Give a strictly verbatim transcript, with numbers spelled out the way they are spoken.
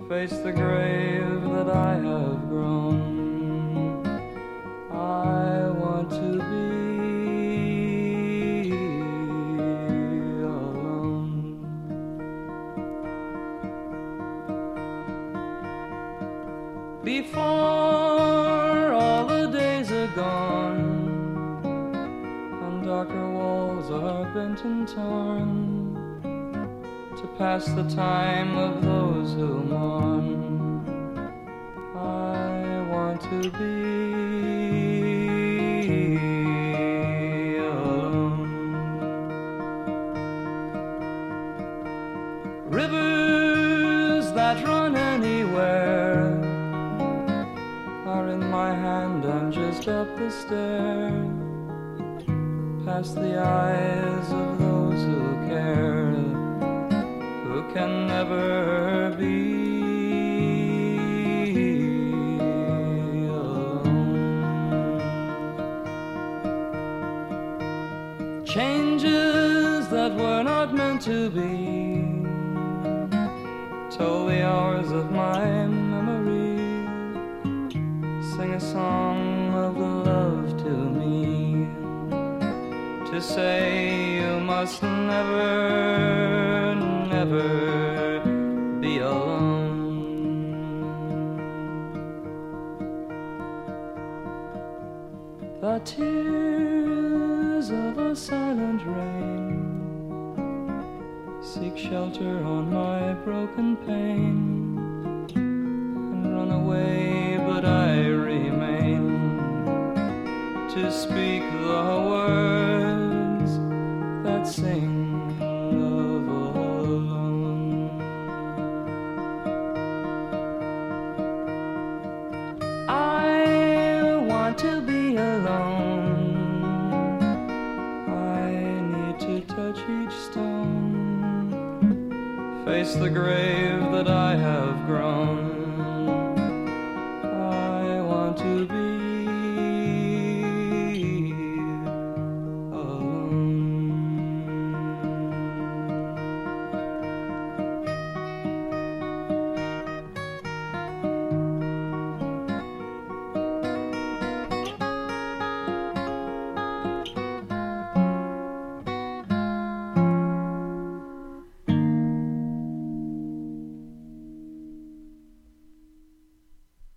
face the grave that I have grown. I want to be alone. Before all the days are gone and darker walls are bent and torn, to pass the time of those who mourn, I want to be alone. Rivers that run anywhere are in my hand, I'm just up the stair, past the eyes of those who care, who can never be alone. Changes that were not meant to be told the hours of my memory, sing a song of love to me, to say you must never, never be alone. The tears of a silent rain seek shelter on my broken pane and run away, but I remain to speak the words that sing of alone. I want to be alone. I need to touch each stone, face the grave that I